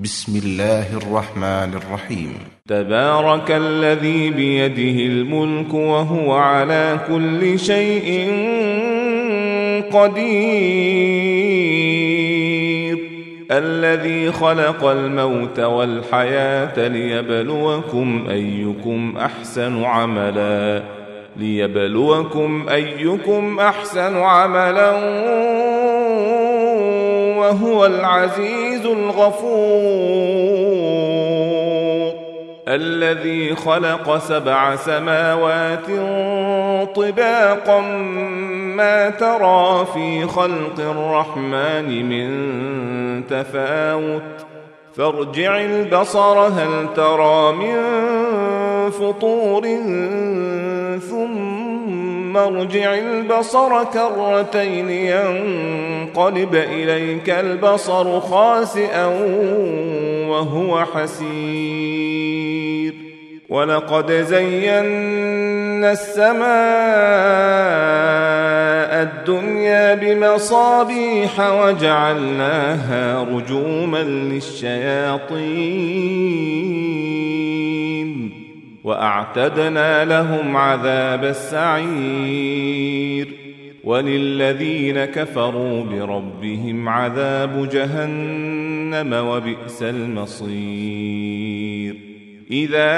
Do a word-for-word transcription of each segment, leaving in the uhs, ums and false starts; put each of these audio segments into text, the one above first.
بسم الله الرحمن الرحيم. تبارك الذي بيده الملك وهو على كل شيء قدير، الذي خلق الموت والحياة ليبلوكم أيكم أحسن عملا ليبلوكم أيكم أحسن عملا وهو العزيز الغفور، الذي خلق سبع سماوات طباقا ما ترى في خلق الرحمن من تفاوت فارجع البصر هل ترى من فطور ثم ارجع البصر كرتين ينقلب إليك البصر خاسئا وهو حسير، ولقد زينا السماء الدنيا بمصابيح وجعلناها رجوما للشياطين وأعتدنا لهم عذاب السعير، وللذين كفروا بربهم عذاب جهنم وبئس المصير. إذا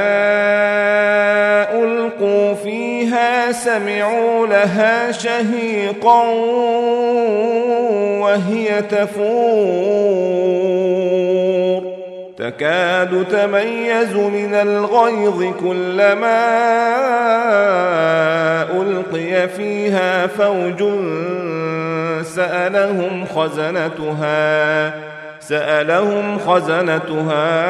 ألقوا فيها سمعوا لها شهيقا وهي تفور تكاد تميز من الغيظ كلما ألقي فيها فوج سألهم خزنتها سألهم خزنتها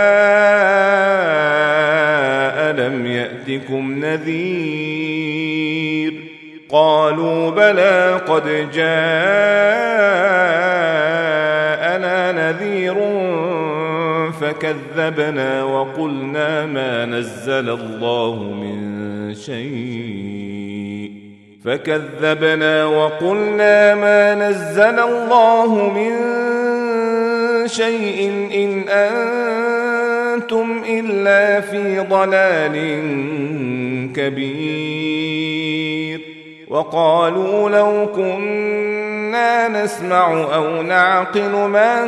ألم يأتكم نذير؟ قالوا بلى قد جاءنا نذير فكذبنا وقلنا ما نزل الله من شيء فكذبنا وقلنا ما نزل الله من شيء إن أنتم إلا في ضلال كبير. وقالوا لو كنا نسمع أو نعقل ما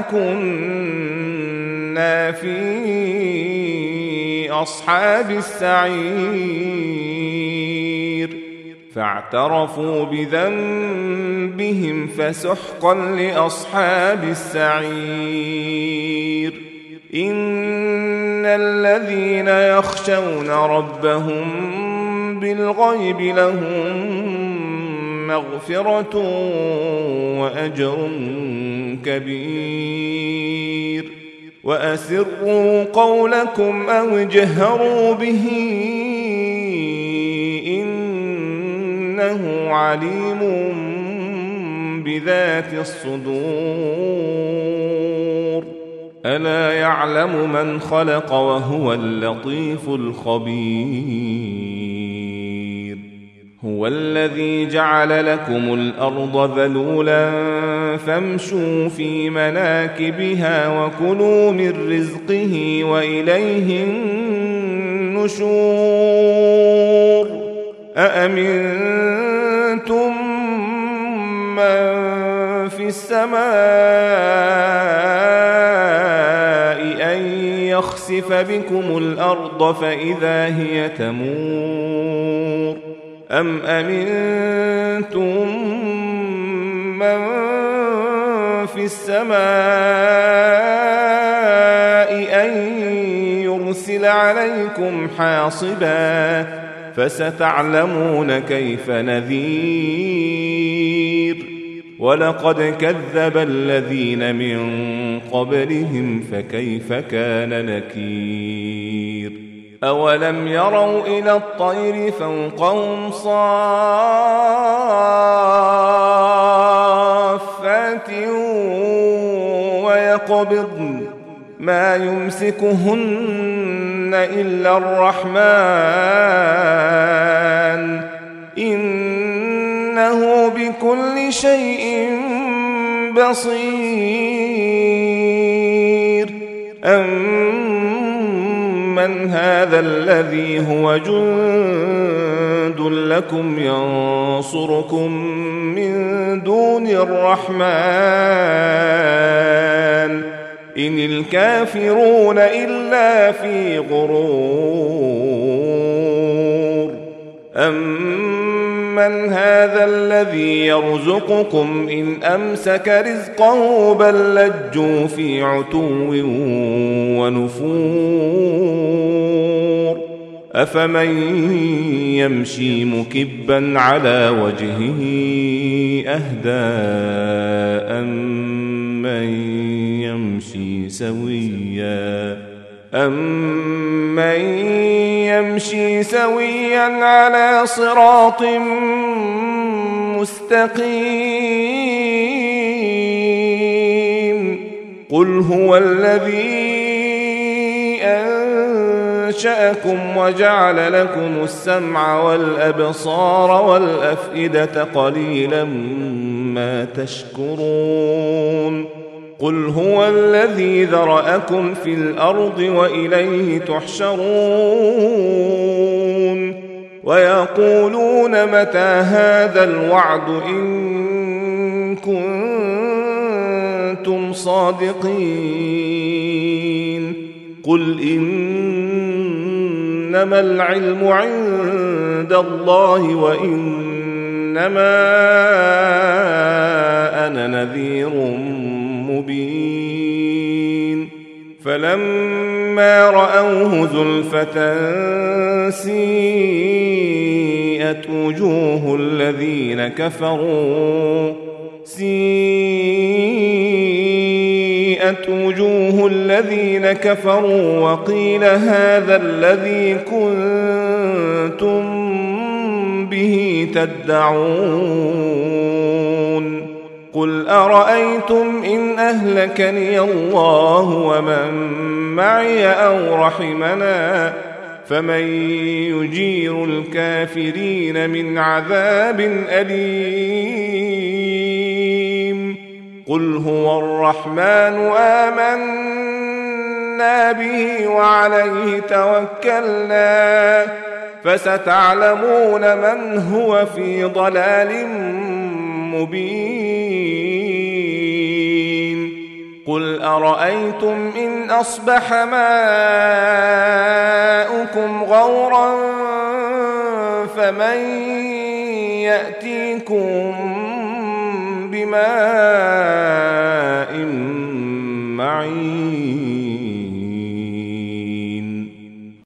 كنا في أصحاب السعير، فاعترفوا بذنبهم فسحقا لأصحاب السعير. إن الذين يخشون ربهم بالغيب لهم مغفرة وأجر كبير. وأسروا قولكم أو اجهروا به إنه عليم بذات الصدور. ألا يعلم من خلق وهو اللطيف الخبير. هو الذي جعل لكم الأرض ذلولا فامشوا في مناكبها وكلوا من رزقه وإليه النشور. أأمنتم من في السماء أن يخسف بكم الأرض فإذا هي تمور، أم أمنتم من في السماء أن يرسل عليكم حاصبا فستعلمون كيف نذير. ولقد كذب الذين من قبلهم فكيف كان نكير. أولم يروا إلى الطير فوقهم صافات ويقبضن ما يمسكهن إلا الرحمن إنه بكل شيء بصير. أمن هذا الذي هو جند لكم ينصركم من دون الرحمن إن الكافرون إلا في غرور أمن هذا الذي يرزقكم إن أمسك رزقه بل لجوا في عتو ونفور أفمن يمشي مكبا على وجهه أهدى أمن يمشي سويا أمن يمشي سويا على صراط مستقيم قل هو الذي أنشأكم وجعل لكم السمع والأبصار والأفئدة قليلا ما تشكرون قل هو الذي ذرأكم في الأرض وإليه تحشرون ويقولون متى هذا الوعد إن كنتم صادقين قل إنما العلم عند الله وإنما أنا نذير مبين فلما رأوه زلفة سيئت وجوه الذين كفروا سيئت وجوه الذين كفروا وقيل هذا الذي كنتم به تدعون قل أرأيتم إن أهلكني الله ومن معي أو رحمنا فمن يجير الكافرين من عذاب أليم قل هو الرحمن آمنا به وعليه توكلنا فستعلمون من هو في ضلال مبين قل أرأيتم إن أصبح ماؤكم غورا فمن يأتيكم بماء معين